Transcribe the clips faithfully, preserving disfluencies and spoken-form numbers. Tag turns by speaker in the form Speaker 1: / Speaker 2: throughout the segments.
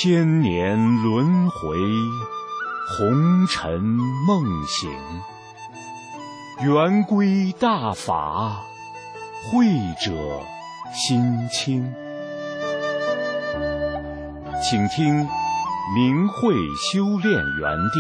Speaker 1: 千年轮回，红尘梦醒，圆规大法，慧者心清。请听明慧修炼园地。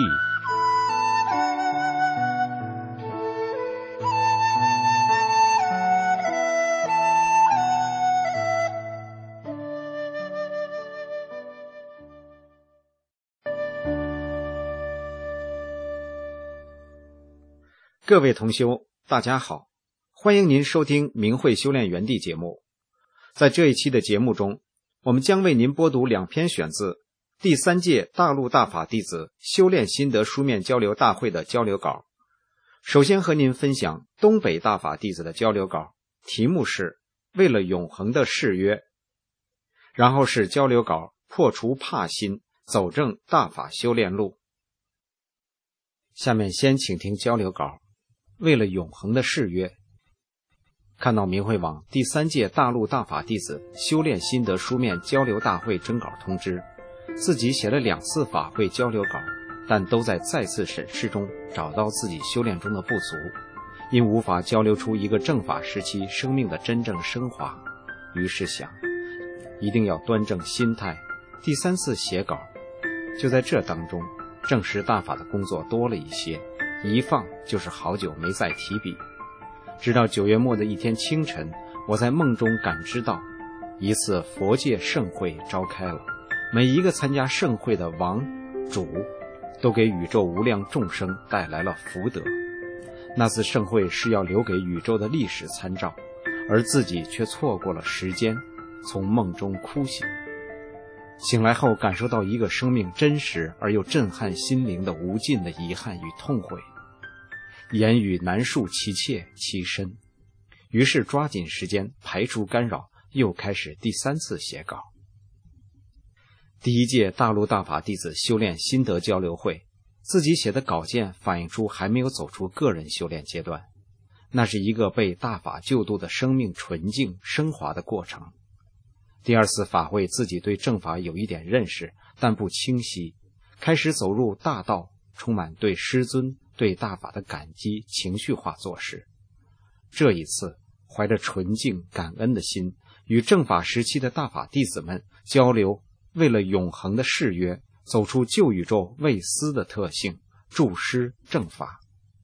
Speaker 2: 各位同修，大家好，欢迎您收听明慧修炼园地节目。在这一期的节目中，我们将为您播读两篇选自第三届大陆大法弟子修炼心得书面交流大会的交流稿。首先和您分享东北大法弟子的交流稿，题目是为了永恒的誓约。然后是交流稿破除怕心，走正大法修炼路。下面先请听交流稿为了永恒的誓约。看到明慧网第三届大陆大法弟子修炼心得书面交流大会征稿通知，自己写了两次法会交流稿，但都在再次审视中找到自己修炼中的不足，因无法交流出一个正法时期生命的真正升华，于是想一定要端正心态，第三次写稿。就在这当中，证实大法的工作多了一些，一放就是好久没再提笔。直到九月末的一天清晨，我在梦中感知到一次佛界盛会召开了，每一个参加盛会的王主都给宇宙无量众生带来了福德。那次盛会是要留给宇宙的历史参照，而自己却错过了时间，从梦中哭醒。醒来后感受到一个生命真实而又震撼心灵的无尽的遗憾与痛悔，言语难述其切其深，于是抓紧时间排除干扰，又开始第三次写稿。第一届大陆大法弟子修炼心得交流会，自己写的稿件反映出还没有走出个人修炼阶段，那是一个被大法救度的生命纯净升华的过程。第二次法会，自己对正法有一点认识，但不清晰，开始走入大道，充满对师尊对大法的感激，情绪化做事。这一次怀着纯净感恩的心，与正法时期的大法弟子们交流为了永恒的誓约，走出旧宇宙未思的特性，助师正法。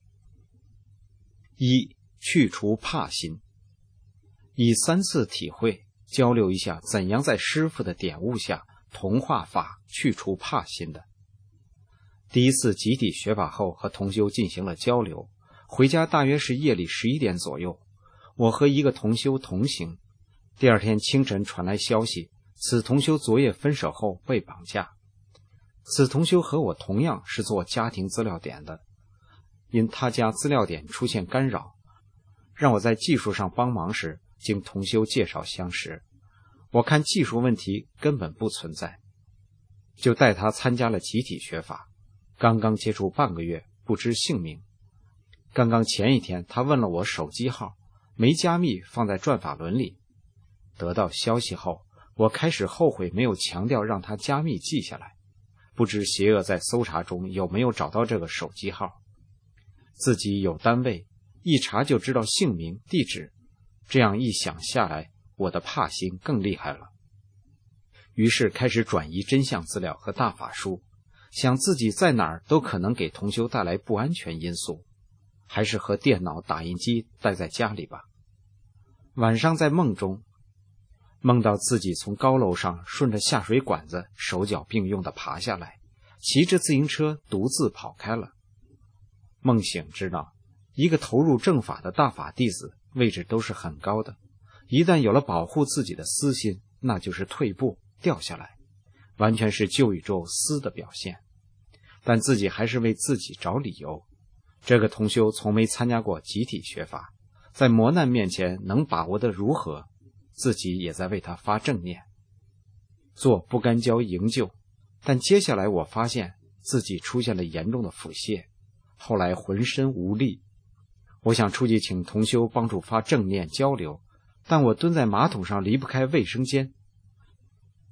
Speaker 2: 一、去除怕心。以三次体会交流一下怎样在师父的点悟下同化法去除怕心的。第一次集体学法后，和同修进行了交流，回家大约是夜里十一点左右，我和一个同修同行。第二天清晨传来消息，此同修昨夜分手后被绑架。此同修和我同样是做家庭资料点的，因他家资料点出现干扰，让我在技术上帮忙时，经同修介绍相识。我看技术问题根本不存在，就带他参加了集体学法。刚刚接触半个月，不知姓名。刚刚前一天他问了我手机号，没加密放在转法轮里。得到消息后，我开始后悔没有强调让他加密记下来，不知邪恶在搜查中有没有找到这个手机号。自己有单位，一查就知道姓名地址，这样一想下来，我的怕心更厉害了。于是开始转移真相资料和大法书，想自己在哪儿都可能给同修带来不安全因素，还是和电脑打印机待在家里吧。晚上在梦中，梦到自己从高楼上顺着下水管子手脚并用地爬下来，骑着自行车独自跑开了。梦醒知道，一个投入正法的大法弟子位置都是很高的，一旦有了保护自己的私心，那就是退步掉下来，完全是旧宇宙私的表现。但自己还是为自己找理由。这个同修从没参加过集体学法，在磨难面前能把握得如何，自己也在为他发正念。做不干胶营救，但接下来我发现自己出现了严重的腹泻，后来浑身无力。我想出去请同修帮助发正念交流，但我蹲在马桶上离不开卫生间。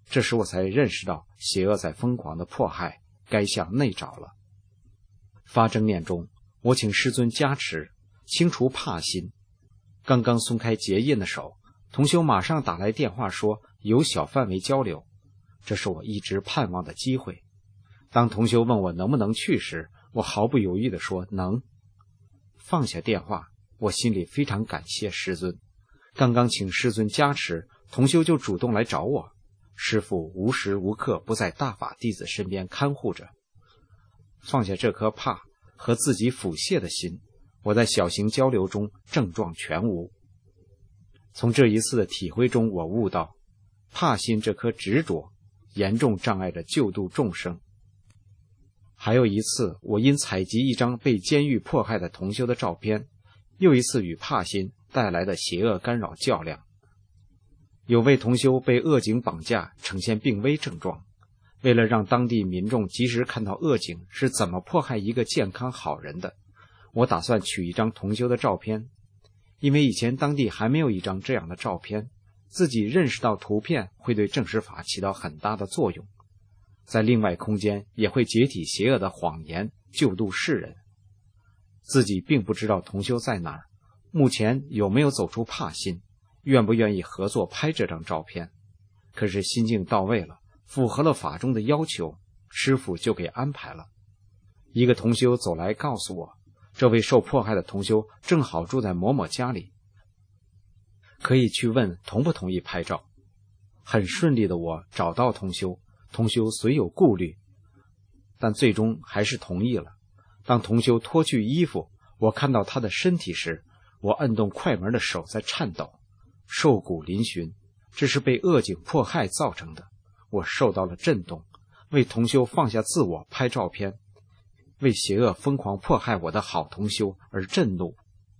Speaker 2: 这时我才认识到邪恶在疯狂的迫害，该向内找了。发正念中，我请师尊加持，清除怕心。刚刚松开结印的手，同修马上打来电话说有小范围交流，这是我一直盼望的机会。当同修问我能不能去时，我毫不犹豫地说能。放下电话，我心里非常感谢师尊。刚刚请师尊加持，同修就主动来找我。师父无时无刻不在大法弟子身边看护着。放下这颗怕和自己腹泻的心，我在小型交流中症状全无。从这一次的体会中，我悟到怕心这颗执着严重障碍着救度众生。还有一次，我因采集一张被监狱迫害的同修的照片，又一次与怕心带来的邪恶干扰较量。有位同修被恶警绑架，呈现病危症状。为了让当地民众及时看到恶警是怎么迫害一个健康好人的，我打算取一张同修的照片。因为以前当地还没有一张这样的照片，自己认识到图片会对正实法起到很大的作用，在另外空间也会解体邪恶的谎言，救度世人。自己并不知道同修在哪儿，目前有没有走出怕心，愿不愿意合作拍这张照片。可是心境到位了，符合了法中的要求，师父就给安排了。一个同修走来告诉我，这位受迫害的同修正好住在某某家里，可以去问同不同意拍照。很顺利的我找到同修，同修虽有顾虑，但最终还是同意了。当同修脱去衣服，我看到他的身体时，我摁动快门的手在颤抖，瘦骨嶙峋，这是被恶警迫害造成的。我受到了震动，为同修放下自我拍照片，为邪恶疯狂迫害我的好同修而震怒。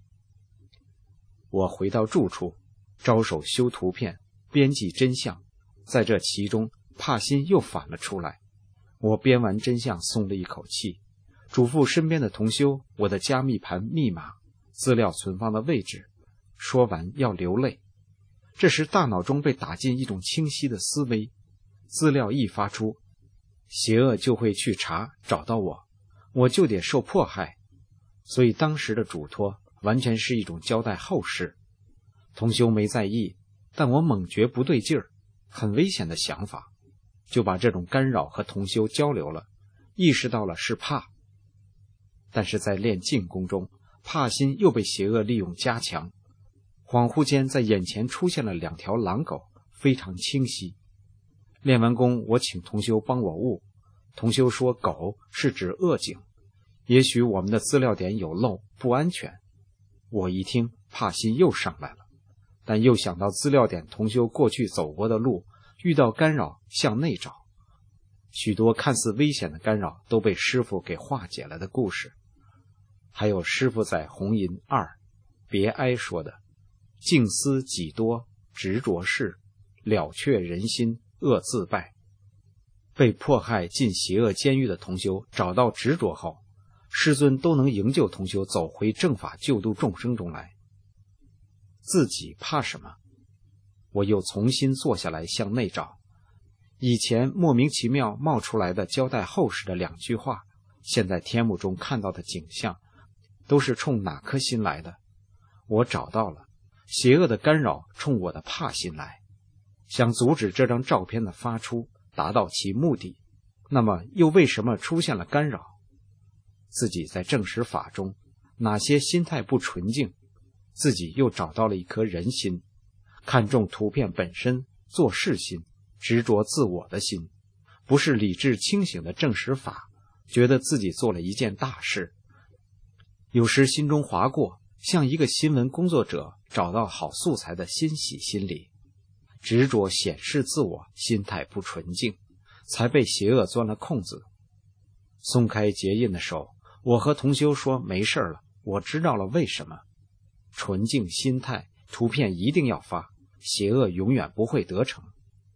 Speaker 2: 我回到住处，着手修图片，编辑真相。在这其中，怕心又反了出来。我编完真相，松了一口气，嘱咐身边的同修我的加密盘密码、资料存放的位置。说完要流泪。这时大脑中被打进一种清晰的思维，资料一发出，邪恶就会去查，找到我，我就得受迫害。所以当时的嘱托完全是一种交代后事。同修没在意，但我猛觉不对劲儿，很危险的想法，就把这种干扰和同修交流了，意识到了是怕。但是在练静功中，怕心又被邪恶利用加强，恍惚间在眼前出现了两条狼狗，非常清晰。练完功，我请同修帮我悟，同修说狗是指恶警，也许我们的资料点有漏，不安全。我一听，怕心又上来了，但又想到资料点同修过去走过的路，遇到干扰向内找，许多看似危险的干扰都被师父给化解了的故事。还有师父在红银二别哀说的静思己多，执着事，了却人心，恶自败。被迫害进邪恶监狱的同修找到执着后，师尊都能营救同修走回正法救度众生中来。自己怕什么？我又重新坐下来向内找，以前莫名其妙冒出来的交代后事的两句话，现在天幕中看到的景象都是冲哪颗心来的？我找到了，邪恶的干扰冲我的怕心来，想阻止这张照片的发出，达到其目的。那么又为什么出现了干扰？自己在正实法中哪些心态不纯净，自己又找到了一颗人心，看重图片本身，做事心，执着自我的心，不是理智清醒的正实法，觉得自己做了一件大事。有时心中划过，像一个新闻工作者找到好素材的欣喜心理，执着显示自我，心态不纯净，才被邪恶钻了空子。松开结印的手，我和同修说没事了，我知道了为什么。纯净心态，图片一定要发，邪恶永远不会得逞。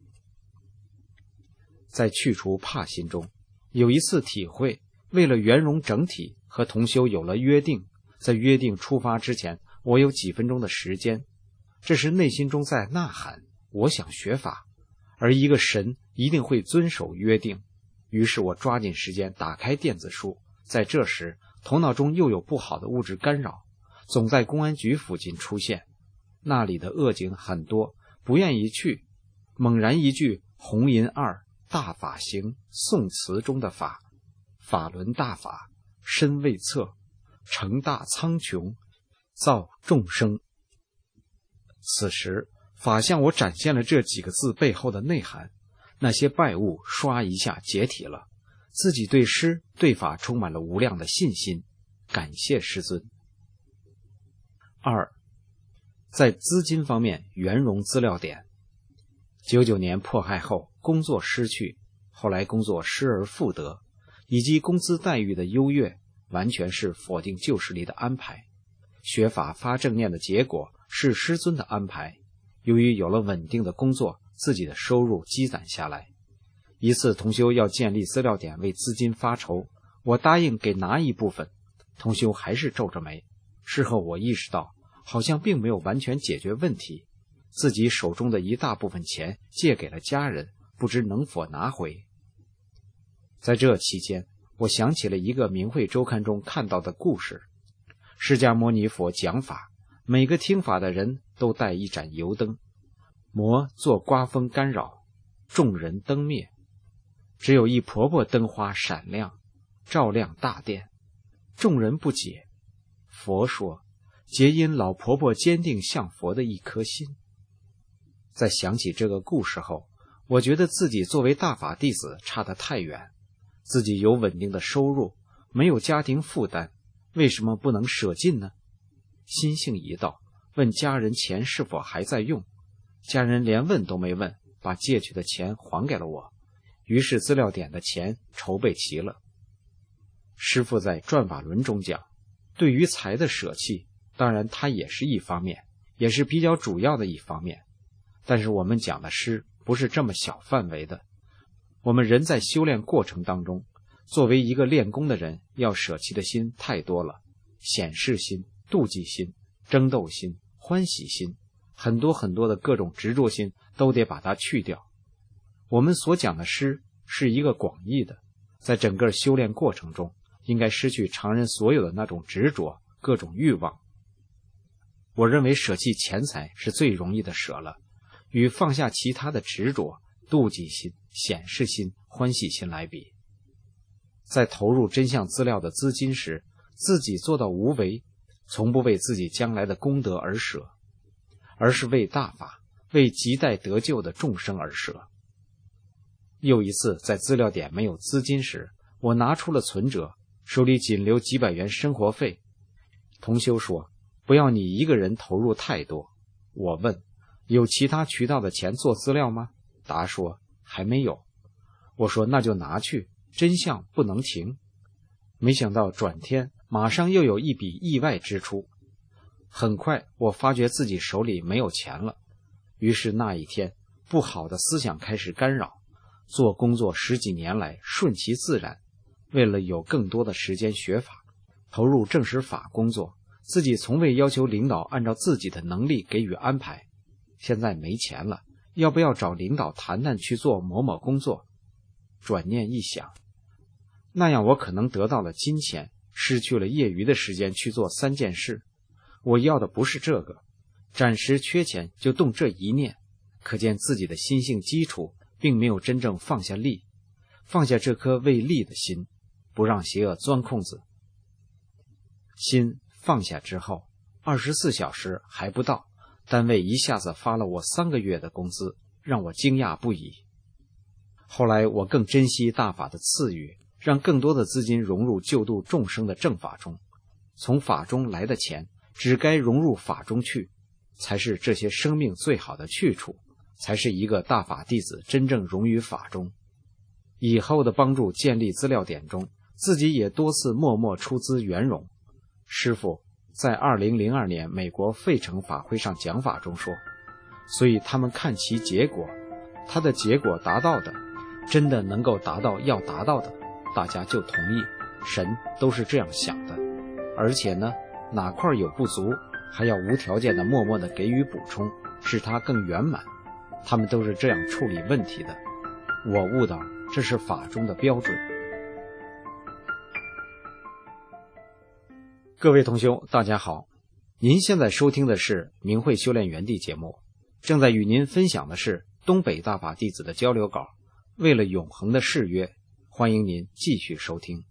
Speaker 2: 在去除怕心中，有一次体会，为了圆融整体，和同修有了约定。在约定出发之前，我有几分钟的时间，这时内心中在呐喊，我想学法，而一个神一定会遵守约定。于是我抓紧时间打开电子书，在这时头脑中又有不好的物质干扰，总在公安局附近出现，那里的恶警很多，不愿意去。猛然一句红银二大法行宋词中的法，法轮大法，身未测，成大苍穹，造众生。此时法向我展现了这几个字背后的内涵，那些败物唰一下解体了，自己对师对法充满了无量的信心，感谢师尊。二，在资金方面圆融资料点。九九年迫害后，工作失去，后来工作失而复得，以及工资待遇的优越，完全是否定旧势力的安排。学法发正念的结果是师尊的安排。由于有了稳定的工作，自己的收入积攒下来。一次同修要建立资料点为资金发筹，我答应给拿一部分，同修还是皱着眉。事后我意识到，好像并没有完全解决问题，自己手中的一大部分钱借给了家人，不知能否拿回。在这期间，我想起了一个明慧周刊中看到的故事。释迦牟尼佛讲法，每个听法的人都带一盏油灯，魔做刮风干扰，众人灯灭，只有一婆婆灯花闪亮，照亮大殿，众人不解。佛说，皆因老婆婆坚定向佛的一颗心。在想起这个故事后，我觉得自己作为大法弟子差得太远。自己有稳定的收入，没有家庭负担，为什么不能舍尽呢？心性一到，问家人钱是否还在用，家人连问都没问，把借去的钱还给了我。于是资料点的钱筹备齐了。师父在转法轮中讲，对于财的舍弃，当然它也是一方面，也是比较主要的一方面，但是我们讲的师不是这么小范围的。我们人在修炼过程当中，作为一个练功的人，要舍弃的心太多了，显示心、妒忌心、争斗心、欢喜心，很多很多的各种执着心都得把它去掉。我们所讲的师是一个广义的，在整个修炼过程中，应该失去常人所有的那种执着、各种欲望。我认为舍弃钱财是最容易的舍了，与放下其他的执着、妒忌心、显示心、欢喜心来比。在投入真相资料的资金时，自己做到无为，从不为自己将来的功德而舍，而是为大法、为亟待得救的众生而舍。又一次在资料点没有资金时，我拿出了存折，手里仅留几百元生活费。同修说，不要你一个人投入太多。我问，有其他渠道的钱做资料吗？答说还没有。我说那就拿去，真相不能停。没想到转天马上又有一笔意外支出。很快我发觉自己手里没有钱了，于是那一天不好的思想开始干扰。做工作十几年来顺其自然，为了有更多的时间学法，投入正实法工作，自己从未要求领导按照自己的能力给予安排。现在没钱了，要不要找领导谈谈去做某某工作？转念一想，那样我可能得到了金钱，失去了业余的时间去做三件事。我要的不是这个，暂时缺钱就动这一念，可见自己的心性基础并没有真正放下利，放下这颗为利的心，不让邪恶钻空子。心放下之后，二十四小时还不到，单位一下子发了我三个月的工资，让我惊讶不已。后来我更珍惜大法的赐予，让更多的资金融入救度众生的正法中。从法中来的钱，只该融入法中去，才是这些生命最好的去处，才是一个大法弟子真正融于法中。以后的帮助建立资料点中，自己也多次默默出资圆融。师父在二零零二年美国费城法会上讲法中说，所以他们看其结果，他的结果达到的，真的能够达到要达到的，大家就同意。神都是这样想的，而且呢，哪块有不足，还要无条件的默默的给予补充，使它更圆满。他们都是这样处理问题的。 我悟到这是法中的标准。各位同修，大家好，您现在收听的是明慧修炼园地节目，正在与您分享的是东北大法弟子的交流稿，为了永恒的誓约，欢迎您继续收听。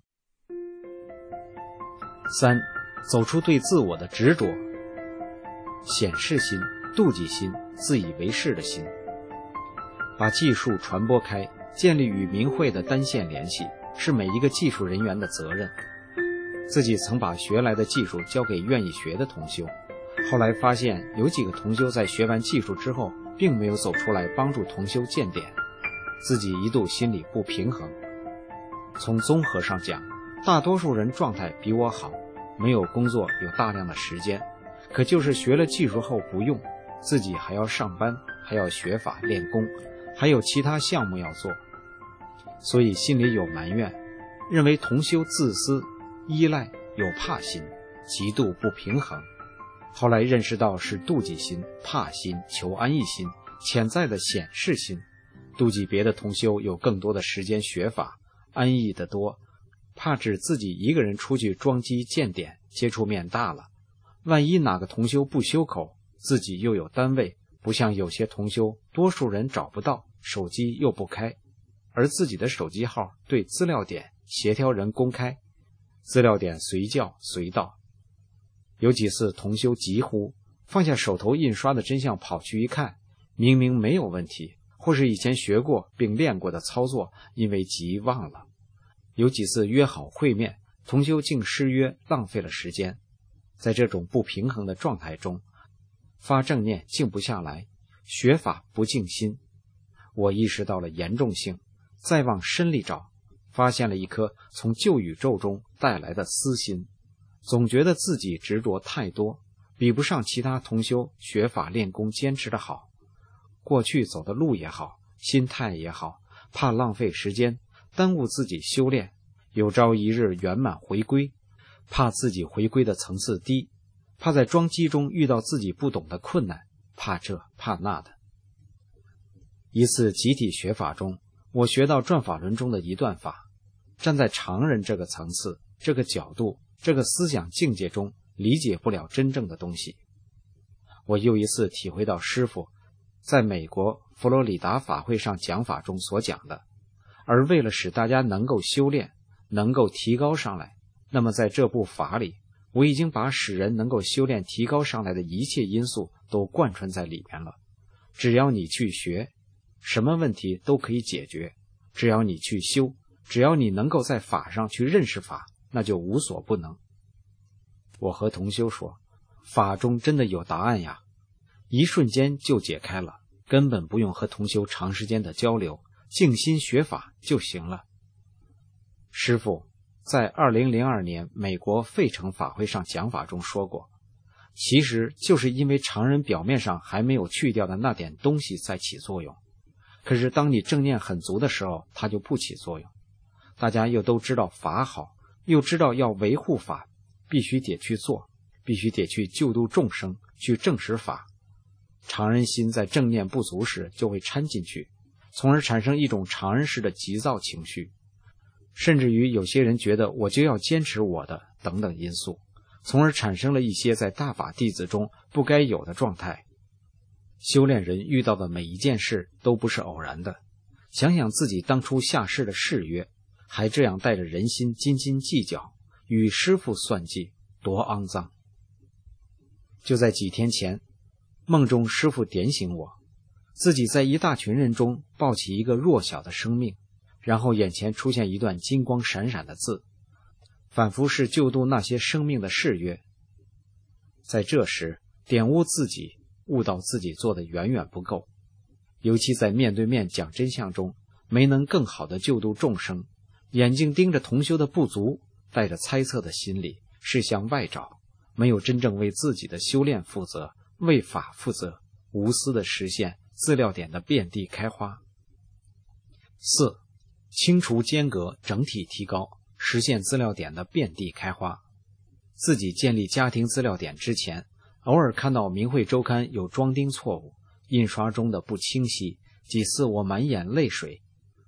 Speaker 2: 三，走出对自我的执着。显示心、妒忌心、自以为是的心，把技术传播开，建立与明慧的单线联系，是每一个技术人员的责任。自己曾把学来的技术交给愿意学的同修，后来发现有几个同修在学完技术之后并没有走出来帮助同修见点，自己一度心里不平衡。从综合上讲，大多数人状态比我好，没有工作，有大量的时间，可就是学了技术后不用，自己还要上班，还要学法练功，还有其他项目要做，所以心里有埋怨，认为同修自私、依赖、有怕心，极度不平衡。后来认识到是妒忌心、怕心、求安逸心，潜在的显示心，妒忌别的同修有更多的时间学法，安逸得多，怕只自己一个人出去装机见点，接触面大了，万一哪个同修不修口，自己又有单位，不像有些同修多数人找不到，手机又不开，而自己的手机号对资料点协调人公开，资料点随叫随到。有几次同修急呼，放下手头印刷的真相跑去一看，明明没有问题，或是以前学过并练过的操作，因为急忘了。有几次约好会面，同修竟失约，浪费了时间。在这种不平衡的状态中，发正念静不下来，学法不静心。我意识到了严重性，再往深里找，发现了一颗从旧宇宙中带来的私心，总觉得自己执着太多，比不上其他同修学法练功坚持的好。过去走的路也好，心态也好，怕浪费时间，耽误自己修炼，有朝一日圆满回归，怕自己回归的层次低，怕在装机中遇到自己不懂的困难，怕这怕那的。一次集体学法中，我学到转法轮中的一段法，站在常人这个层次、这个角度、这个思想境界中，理解不了真正的东西。我又一次体会到师父在美国佛罗里达法会上讲法中所讲的，而为了使大家能够修炼，能够提高上来，那么在这部法里，我已经把使人能够修炼提高上来的一切因素都贯穿在里面了。只要你去学，什么问题都可以解决，只要你去修，只要你能够在法上去认识法，那就无所不能。我和同修说，法中真的有答案呀，一瞬间就解开了，根本不用和同修长时间的交流，静心学法就行了。师父在二零零二年美国费城法会上讲法中说过，其实就是因为常人表面上还没有去掉的那点东西在起作用，可是当你正念很足的时候，它就不起作用。大家又都知道法好，又知道要维护法，必须得去做，必须得去救度众生，去证实法。常人心在正念不足时就会掺进去，从而产生一种常人式的急躁情绪，甚至于有些人觉得我就要坚持我的等等因素，从而产生了一些在大法弟子中不该有的状态。修炼人遇到的每一件事都不是偶然的，想想自己当初下世的誓约，还这样带着人心斤斤计较，与师父算计，多肮脏。就在几天前，梦中师父点醒我，自己在一大群人中抱起一个弱小的生命，然后眼前出现一段金光闪闪的字，仿佛是救度那些生命的誓约。在这时点悟自己，悟到自己做的远远不够，尤其在面对面讲真相中，没能更好的救度众生，眼睛盯着同修的不足，带着猜测的心理，是向外找，没有真正为自己的修炼负责，为法负责，无私的实现资料点的遍地开花。四，清除间隔，整体提高，实现资料点的遍地开花。自己建立家庭资料点之前，偶尔看到明慧周刊有装订错误，印刷中的不清晰，几次我满眼泪水，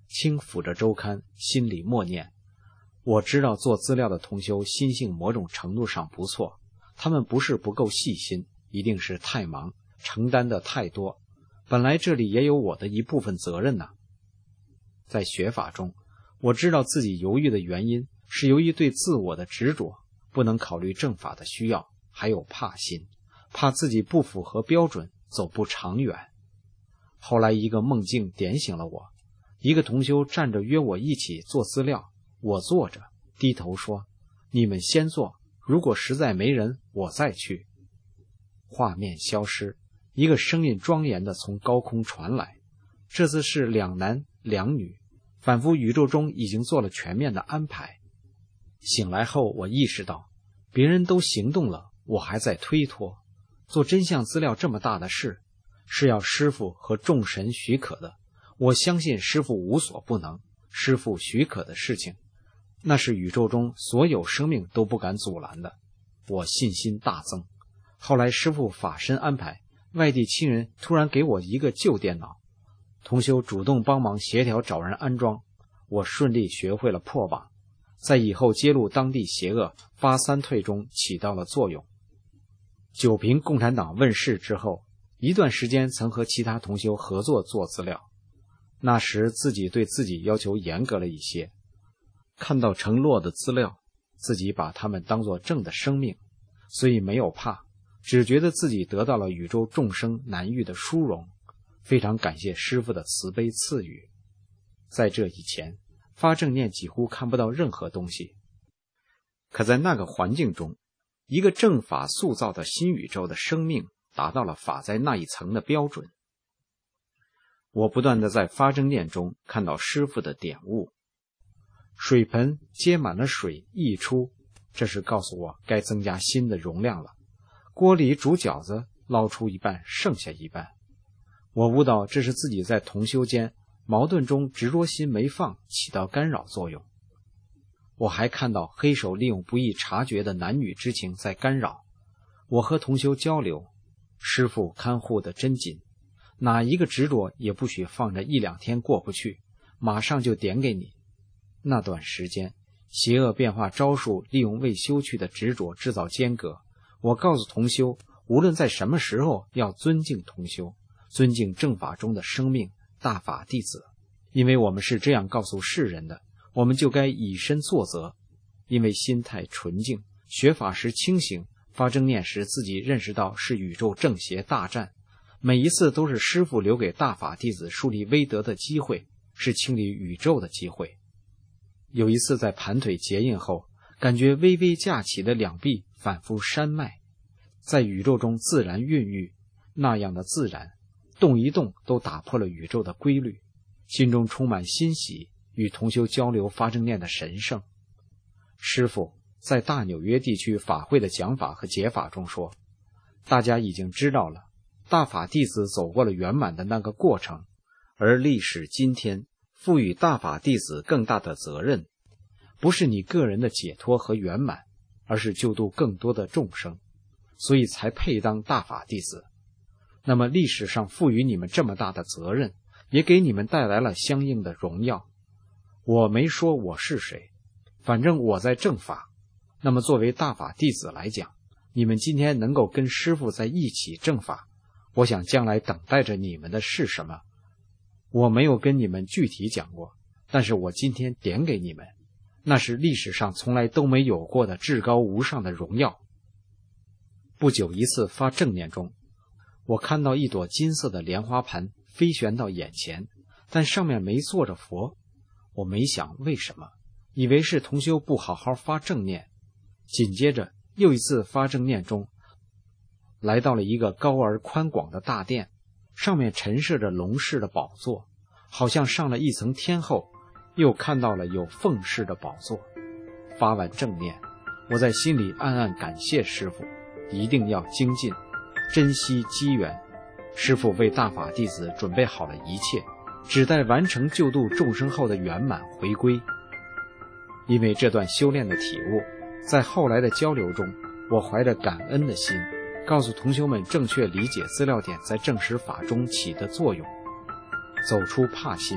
Speaker 2: 轻抚着周刊，心里默念：我知道做资料的同修心性某种程度上不错，他们不是不够细心，一定是太忙，承担的太多。本来这里也有我的一部分责任呢。在学法中，我知道自己犹豫的原因是由于对自我的执着，不能考虑正法的需要，还有怕心，怕自己不符合标准，走不长远。后来一个梦境点醒了我，一个同修站着约我一起做资料，我坐着低头说：你们先做，如果实在没人，我再去。画面消失，一个声音庄严地从高空传来，这次是两男两女，仿佛宇宙中已经做了全面的安排。醒来后，我意识到别人都行动了，我还在推脱。做真相资料这么大的事，是要师父和众神许可的，我相信师父无所不能，师父许可的事情，那是宇宙中所有生命都不敢阻拦的，我信心大增。后来师父法身安排，外地亲人突然给我一个旧电脑，同修主动帮忙协调找人安装，我顺利学会了破网，在以后揭露当地邪恶发三退中起到了作用。九平共产党问世之后，一段时间曾和其他同修合作做资料，那时自己对自己要求严格了一些，看到承诺的资料，自己把他们当作正的生命，所以没有怕，只觉得自己得到了宇宙众生难遇的殊荣，非常感谢师父的慈悲赐予。在这以前，发正念几乎看不到任何东西，可在那个环境中，一个正法塑造的新宇宙的生命达到了法在那一层的标准。我不断地在发正念中看到师父的点悟，水盆接满了水溢出，这是告诉我该增加新的容量了。锅里煮饺子，捞出一半，剩下一半。我悟到这是自己在同修间矛盾中执着心没放，起到干扰作用。我还看到黑手利用不易察觉的男女之情在干扰。我和同修交流，师父看护的真紧，哪一个执着也不许放着一两天过不去，马上就点给你。那段时间，邪恶变化招数利用未修去的执着制造间隔。我告诉同修，无论在什么时候要尊敬同修，尊敬正法中的生命大法弟子，因为我们是这样告诉世人的，我们就该以身作则。因为心态纯净，学法时清醒，发正念时自己认识到是宇宙正邪大战，每一次都是师父留给大法弟子树立威德的机会，是清理宇宙的机会。有一次在盘腿结印后，感觉微微架起的两臂反复山脉，在宇宙中自然孕育，那样的自然，动一动都打破了宇宙的规律，心中充满欣喜，与同修交流发正念的神圣。师父在大纽约地区法会的讲法和解法中说，大家已经知道了，大法弟子走过了圆满的那个过程，而历史今天赋予大法弟子更大的责任，不是你个人的解脱和圆满，而是救度更多的众生，所以才配当大法弟子。那么历史上赋予你们这么大的责任，也给你们带来了相应的荣耀。我没说我是谁，反正我在正法。那么作为大法弟子来讲，你们今天能够跟师父在一起正法，我想将来等待着你们的是什么？我没有跟你们具体讲过，但是我今天点给你们，那是历史上从来都没有过的至高无上的荣耀。不久一次发正念中，我看到一朵金色的莲花盘飞旋到眼前，但上面没坐着佛。我没想为什么，以为是同修不好好发正念。紧接着又一次发正念中，来到了一个高而宽广的大殿，上面陈设着龙式的宝座，好像上了一层天后。又看到了有凤式的宝座。发完正念，我在心里暗暗感谢师父，一定要精进，珍惜机缘。师父为大法弟子准备好了一切，只待完成救度众生后的圆满回归。因为这段修炼的体悟，在后来的交流中，我怀着感恩的心，告诉同修们正确理解资料点在正实法中起的作用，走出怕心，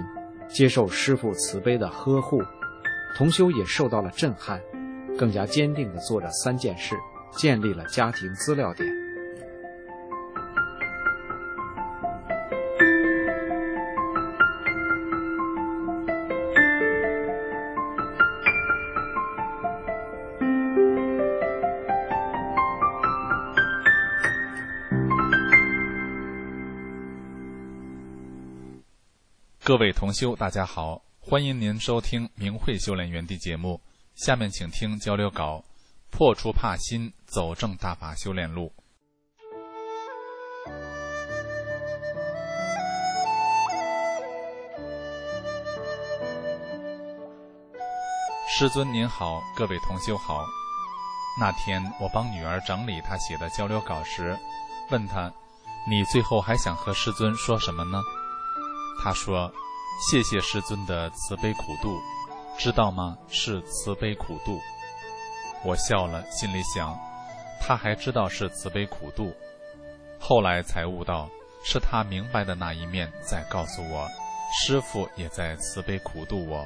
Speaker 2: 接受师父慈悲的呵护，同修也受到了震撼，更加坚定地做着三件事，建立了家庭资料点。
Speaker 3: 各位同修大家好，欢迎您收听明慧修炼园地节目，下面请听交流稿，破除怕心，走正大法修炼路。师尊您好，各位同修好。那天我帮女儿整理她写的交流稿时，问她，你最后还想和师尊说什么呢？她说，谢谢师尊的慈悲苦度，知道吗？是慈悲苦度。我笑了，心里想，他还知道是慈悲苦度。后来才悟到，是他明白的那一面在告诉我，师父也在慈悲苦度我。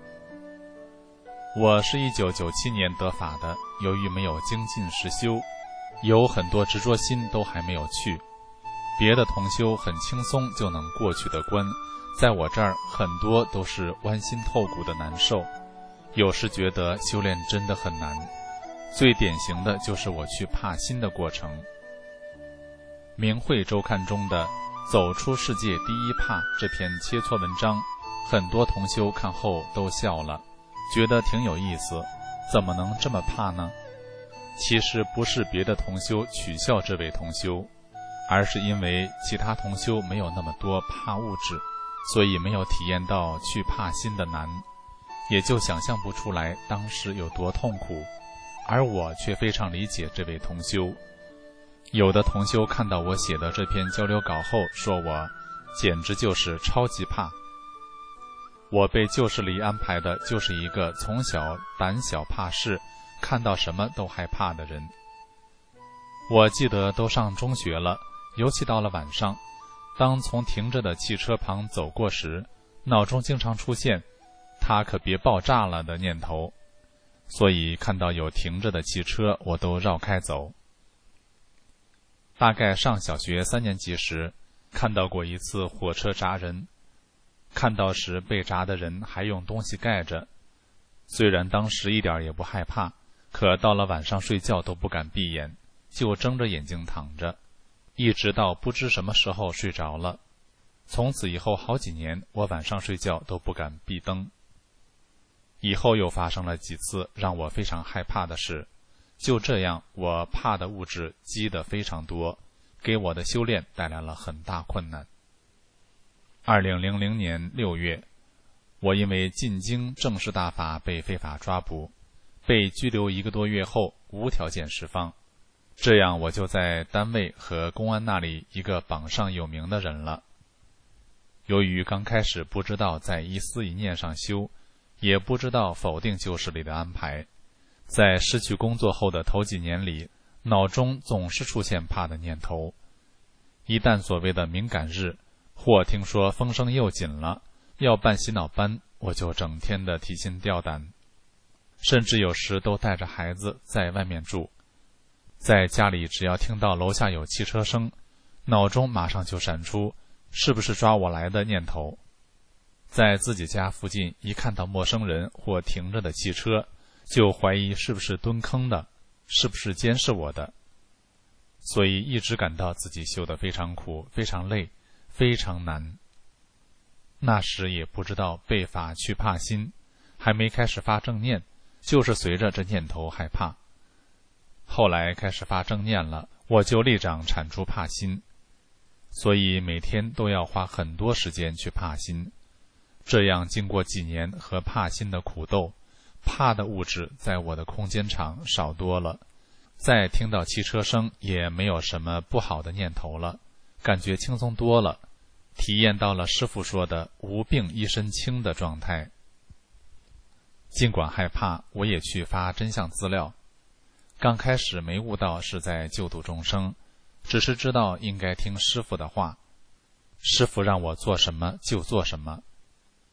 Speaker 3: 我是一九九七年得法的，由于没有精进实修，有很多执着心都还没有去。别的同修很轻松就能过去的关，在我这儿很多都是剜心透骨的难受，有时觉得修炼真的很难。最典型的就是我去怕心的过程。明慧周刊中的走出世界第一怕这篇切磋文章，很多同修看后都笑了，觉得挺有意思，怎么能这么怕呢？其实不是别的同修取笑这位同修，而是因为其他同修没有那么多怕物质，所以没有体验到去怕心的难，也就想象不出来当时有多痛苦。而我却非常理解这位同修。有的同修看到我写的这篇交流稿后，说我简直就是超级怕。我被旧势力安排的就是一个从小胆小怕事，看到什么都害怕的人。我记得都上中学了，尤其到了晚上，当从停着的汽车旁走过时，脑中经常出现它可别爆炸了的念头，所以看到有停着的汽车我都绕开走。大概上小学三年级时，看到过一次火车砸人，看到时被砸的人还用东西盖着，虽然当时一点也不害怕，可到了晚上睡觉都不敢闭眼，就睁着眼睛躺着，一直到不知什么时候睡着了。从此以后好几年，我晚上睡觉都不敢闭灯。以后又发生了几次让我非常害怕的事，就这样我怕的物质积得非常多，给我的修炼带来了很大困难。二零零零年六月，我因为进京正式大法被非法抓捕，被拘留一个多月后无条件释放。这样我就在单位和公安那里一个榜上有名的人了。由于刚开始不知道在一思一念上修，也不知道否定旧势力的安排，在失去工作后的头几年里，脑中总是出现怕的念头。一旦所谓的敏感日，或听说风声又紧了，要办洗脑班，我就整天的提心吊胆，甚至有时都带着孩子在外面住。在家里只要听到楼下有汽车声，脑中马上就闪出是不是抓我来的念头。在自己家附近一看到陌生人或停着的汽车，就怀疑是不是蹲坑的，是不是监视我的。所以一直感到自己修得非常苦，非常累，非常难。那时也不知道被法去怕心，还没开始发正念，就是随着这念头害怕。后来开始发正念了，我就立掌铲除怕心，所以每天都要花很多时间去怕心。这样经过几年和怕心的苦斗，怕的物质在我的空间场少多了，再听到汽车声也没有什么不好的念头了，感觉轻松多了，体验到了师父说的无病一身轻的状态。尽管害怕，我也去发真相资料。刚开始没悟到是在救度众生，只是知道应该听师父的话，师父让我做什么就做什么。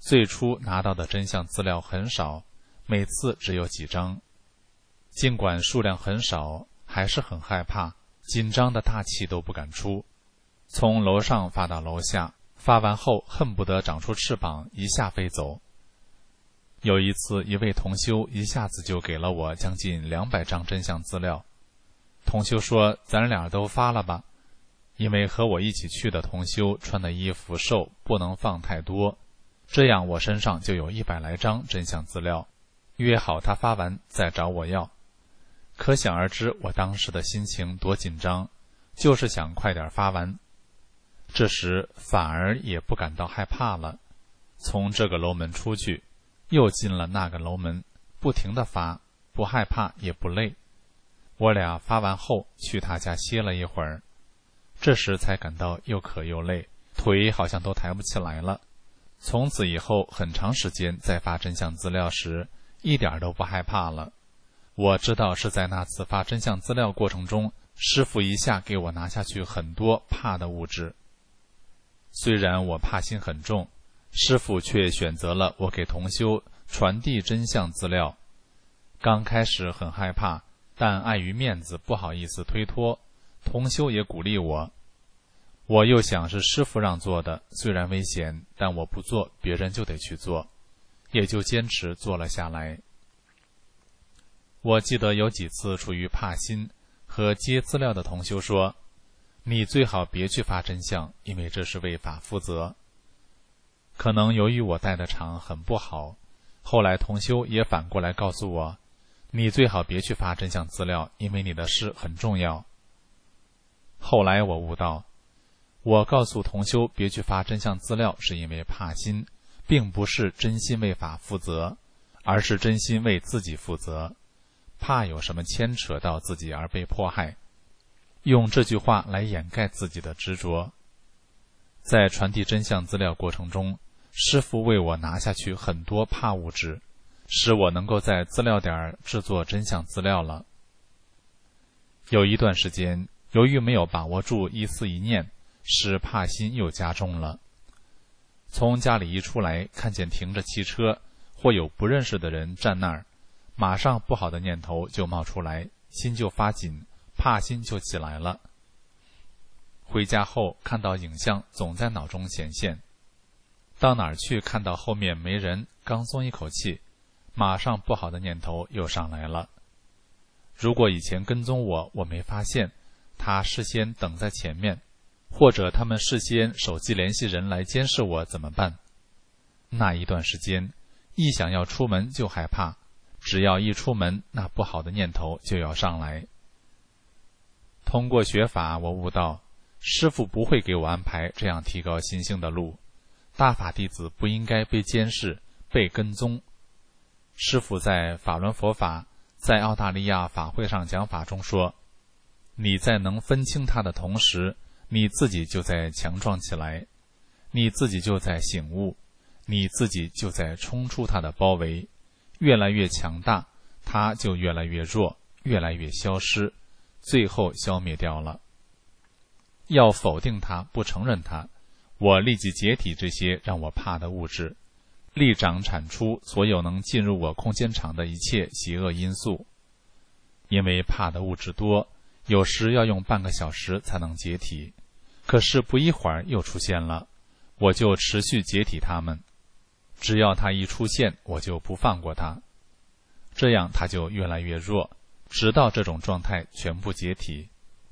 Speaker 3: 最初拿到的真相资料很少，每次只有几张。尽管数量很少，还是很害怕，紧张的大气都不敢出。从楼上发到楼下，发完后恨不得长出翅膀一下飞走。有一次，一位同修一下子就给了我将近两百张真相资料。同修说：“咱俩都发了吧。”因为和我一起去的同修穿的衣服瘦，不能放太多，这样我身上就有一百来张真相资料，约好他发完再找我要。可想而知我当时的心情多紧张，就是想快点发完。这时反而也不感到害怕了，从这个楼门出去，又进了那个楼门，不停地发，不害怕也不累。我俩发完后去他家歇了一会儿，这时才感到又渴又累，腿好像都抬不起来了。从此以后很长时间在发真相资料时一点都不害怕了。我知道是在那次发真相资料过程中，师父一下给我拿下去很多怕的物质。虽然我怕心很重，师父却选择了我给同修传递真相资料。刚开始很害怕，但碍于面子不好意思推脱，同修也鼓励我。我又想是师父让做的，虽然危险，但我不做别人就得去做，也就坚持做了下来。我记得有几次处于怕心，和接资料的同修说：“你最好别去发真相，因为这是为法负责。”可能由于我带的场很不好，后来同修也反过来告诉我：“你最好别去发真相资料，因为你的事很重要。”后来我悟到，我告诉同修别去发真相资料是因为怕心，并不是真心为法负责，而是真心为自己负责，怕有什么牵扯到自己而被迫害，用这句话来掩盖自己的执着。在传递真相资料过程中，师父为我拿下去很多怕物质，使我能够在资料点制作真相资料了。有一段时间，由于没有把握住一思一念，使怕心又加重了。从家里一出来，看见停着汽车或有不认识的人站那儿，马上不好的念头就冒出来，心就发紧，怕心就起来了。回家后看到影像总在脑中显现，到哪儿去看到后面没人，刚松一口气，马上不好的念头又上来了。如果以前跟踪我，我没发现，他事先等在前面，或者他们事先手机联系人来监视我怎么办？那一段时间，一想要出门就害怕，只要一出门，那不好的念头就要上来。通过学法，我悟到，师父不会给我安排这样提高心性的路，大法弟子不应该被监视、被跟踪。师父在法轮佛法在澳大利亚法会上讲法中说，你在能分清它的同时，你自己就在强壮起来，你自己就在醒悟，你自己就在冲出它的包围，越来越强大，它就越来越弱，越来越消失，最后消灭掉了。要否定它，不承认它，我立即解体这些让我怕的物质，立掌铲出所有能进入我空间场的一切邪恶因素。因为怕的物质多，有时要用半个小时才能解体，可是不一会儿又出现了，我就持续解体它们。只要它一出现，我就不放过它，这样它就越来越弱，直到这种状态全部解体。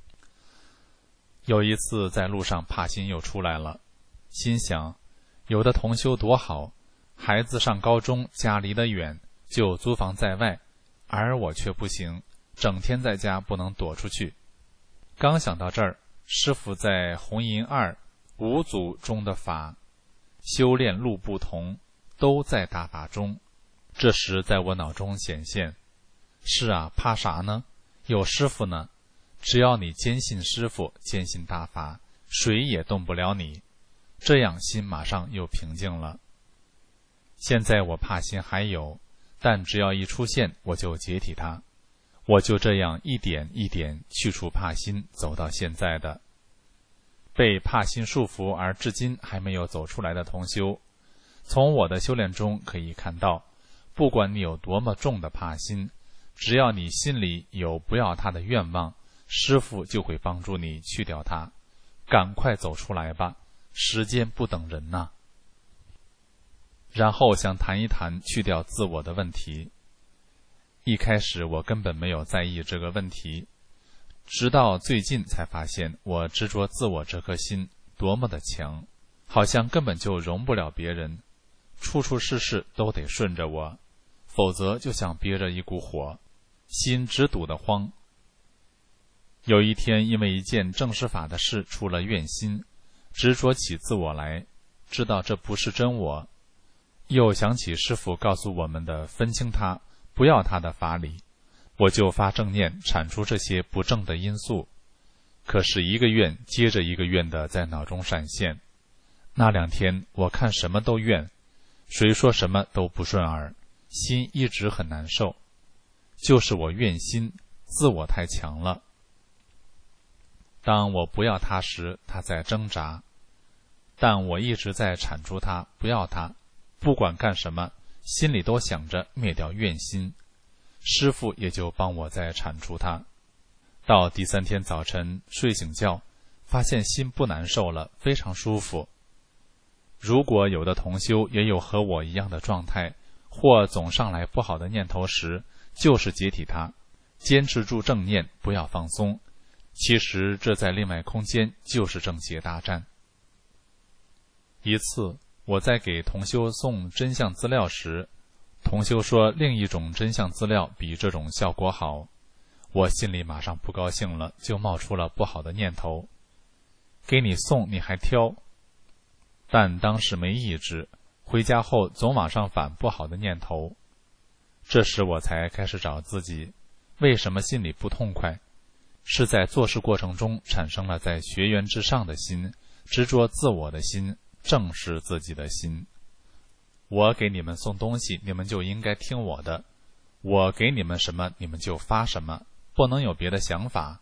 Speaker 3: 有一次在路上怕心又出来了，心想，有的同修多好，孩子上高中，家离得远，就租房在外，而我却不行，整天在家不能躲出去。刚想到这儿，师父在红银二五祖中的法修炼路不同，都在大法中。这时在我脑中显现，是啊，怕啥呢？有师父呢，只要你坚信师父，坚信大法，谁也动不了你。这样心马上又平静了。现在我怕心还有，但只要一出现，我就解体它。我就这样一点一点去除怕心，走到现在的。被怕心束缚而至今还没有走出来的同修， 从我的修炼中可以看到，不管你有多么重的怕心，只要你心里有不要他的愿望，师父就会帮助你去掉它。赶快走出来吧，时间不等人呐。然后想谈一谈去掉自我的问题。一开始我根本没有在意这个问题，直到最近才发现我执着自我这颗心多么的强，好像根本就容不了别人，处处事事都得顺着我，否则就像憋着一股火，心直堵得慌。有一天因为一件正式法的事出了怨心，执着起自我来，知道这不是真我，又想起师父告诉我们的分清他不要他的法理，我就发正念铲除这些不正的因素。可是一个愿接着一个愿的在脑中闪现，那两天我看什么都怨，谁说什么都不顺耳，心一直很难受，就是我怨心，自我太强了。当我不要他时，他在挣扎，但我一直在铲除他，不要他，不管干什么，心里都想着灭掉怨心，师父也就帮我在铲除他。到第三天早晨睡醒觉，发现心不难受了，非常舒服。如果有的同修也有和我一样的状态，或总上来不好的念头时，就是解体它，坚持住正念，不要放松。其实这在另外空间就是正邪大战。一次我在给同修送真相资料时，同修说另一种真相资料比这种效果好，我心里马上不高兴了，就冒出了不好的念头，给你送你还挑。但当时没意志，回家后总往上反不好的念头。这时我才开始找自己，为什么心里不痛快，是在做事过程中产生了在学员之上的心，执着自我的心，正视自己的心。我给你们送东西，你们就应该听我的，我给你们什么你们就发什么，不能有别的想法。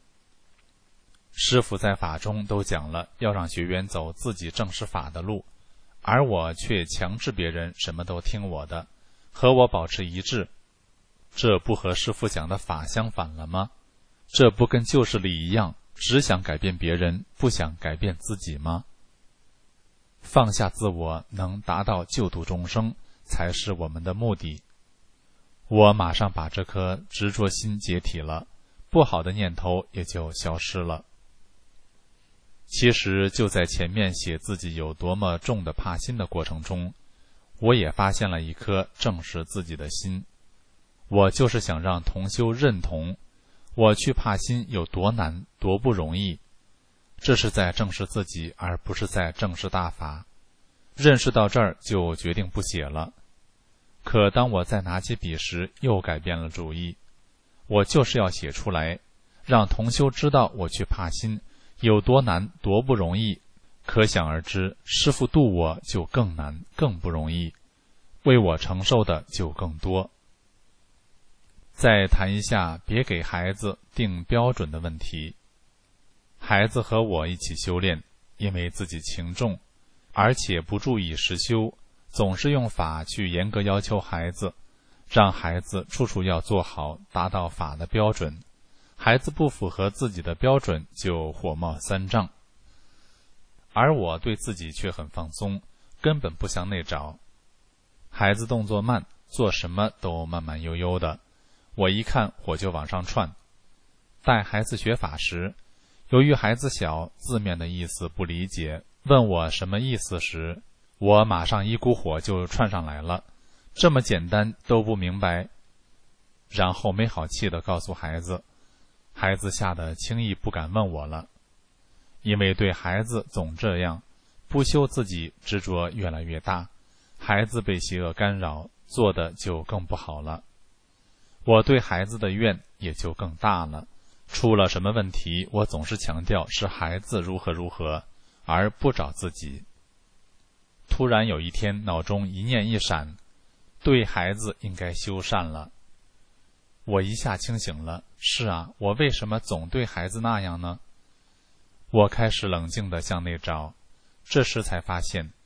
Speaker 3: 师父在法中都讲了，要让学员走自己正视法的路，而我却强制别人什么都听我的，和我保持一致，这不和师父讲的法相反了吗？这不跟旧事里一样，只想改变别人，不想改变自己吗？放下自我，能达到救度众生，才是我们的目的。我马上把这颗执着心解体了，不好的念头也就消失了。其实就在前面写自己有多么重的怕心的过程中，我也发现了一颗正视自己的心。我就是想让同修认同我去怕心有多难多不容易，这是在正视自己，而不是在正视大法。认识到这儿就决定不写了。可当我再拿起笔时，又改变了主意，我就是要写出来，让同修知道我去怕心有多难多不容易。可想而知，师父度我就更难更不容易，为我承受的就更多。再谈一下别给孩子定标准的问题。孩子和我一起修炼，因为自己情重，而且不注意实修，总是用法去严格要求孩子，让孩子处处要做好，达到法的标准。孩子不符合自己的标准，就火冒三丈。而我对自己却很放松，根本不想内找。孩子动作慢，做什么都慢慢悠悠的，我一看火就往上窜。带孩子学法时，由于孩子小，字面的意思不理解，问我什么意思时，我马上一股火就窜上来了，这么简单都不明白。然后没好气地告诉孩子，孩子吓得轻易不敢问我了。因为对孩子总这样，不修自己，执着越来越大，孩子被邪恶干扰，做的就更不好了。我对孩子的怨也就更大了，出了什么问题，我总是强调是孩子如何如何，而不找自己。突然有一天脑中一念一闪，对孩子应该修善了。我一下清醒了，是啊，我为什么总对孩子那样呢？我开始冷静地向内找，这时才发现，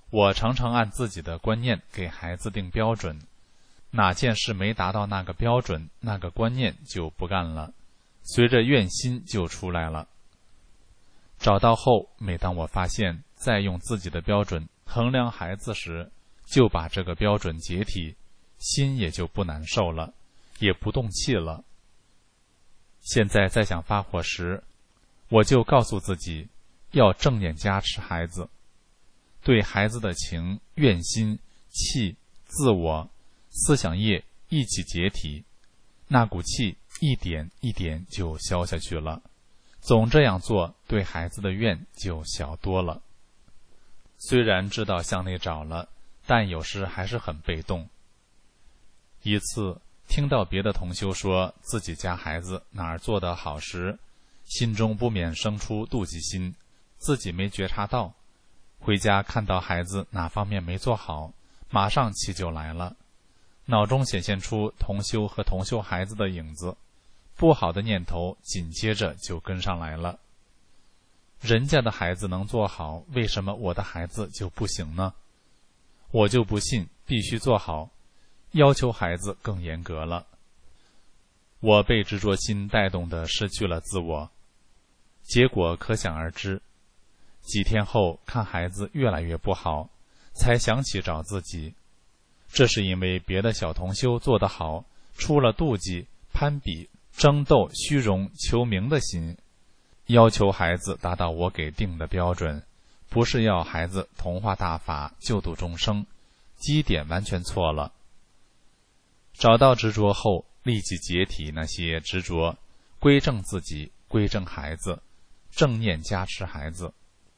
Speaker 3: 我常常按自己的观念给孩子定标准，哪件事没达到那个标准，那个观念就不干了，随着怨心就出来了。找到后，每当我发现再用自己的标准衡量孩子时，就把这个标准解体，心也就不难受了，也不动气了。现在再想发火时，我就告诉自己要正念加持孩子，对孩子的情、怨心、气、自我、思想业一起解体，那股气一点一点就消下去了。总这样做，对孩子的怨就小多了。虽然知道向内找了，但有时还是很被动。一次听到别的同修说自己家孩子哪儿做得好时，心中不免生出妒忌心，自己没觉察到，回家看到孩子哪方面没做好，马上气就来了，脑中显现出同修和同修孩子的影子，不好的念头紧接着就跟上来了。人家的孩子能做好，为什么我的孩子就不行呢？我就不信，必须做好，要求孩子更严格了。我被执着心带动的失去了自我，结果可想而知。几天后看孩子越来越不好，才想起找自己。这是因为别的小同修做得好，出了妒忌、攀比、争斗、虚荣、求名的心，要求孩子达到我给定的标准，不是要孩子同化大法、救度众生，基点完全错了。找到执着后，立即解体那些执着，归正自己，归正孩子，正念加持孩子。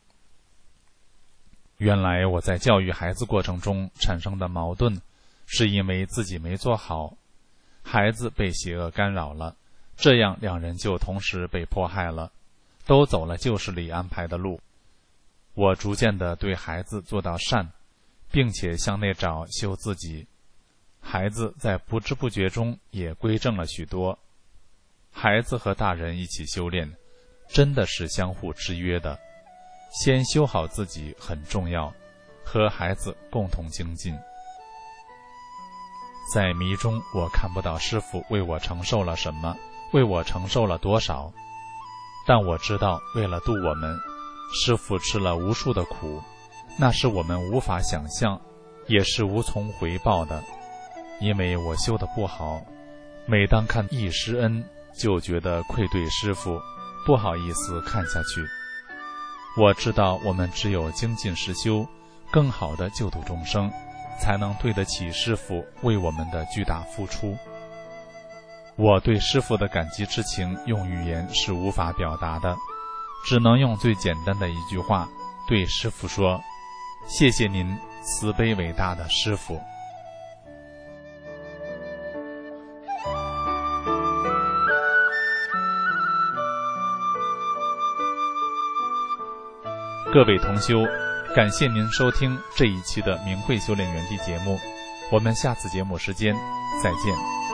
Speaker 3: 原来我在教育孩子过程中产生的矛盾，是因为自己没做好，孩子被邪恶干扰了，这样两人就同时被迫害了，都走了旧时里安排的路。我逐渐地对孩子做到善，并且向内找修自己，孩子在不知不觉中也归正了许多。孩子和大人一起修炼，真的是相互制约的。先修好自己很重要，和孩子共同精进。在迷中，我看不到师父为我承受了什么，为我承受了多少，但我知道为了度我们，师父吃了无数的苦，那是我们无法想象，也是无从回报的。因为我修得不好，每当看一师恩，就觉得愧对师父，不好意思看下去。我知道我们只有精进实修，更好的救度众生，才能对得起师父为我们的巨大付出。我对师父的感激之情用语言是无法表达的，只能用最简单的一句话对师父说：谢谢您，慈悲伟大的师父。各位同修，感谢您收听这一期的明慧修炼园地节目，我们下次节目时间再见。